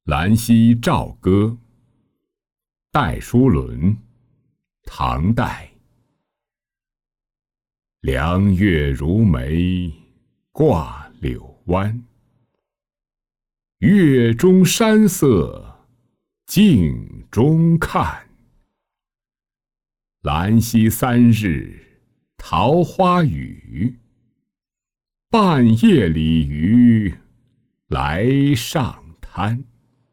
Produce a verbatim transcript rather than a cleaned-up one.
兰溪棹歌，戴叔伦，唐代。凉月如眉挂柳湾，月中山色镜中看。兰溪三日桃花雨，半夜鲤鱼来上滩。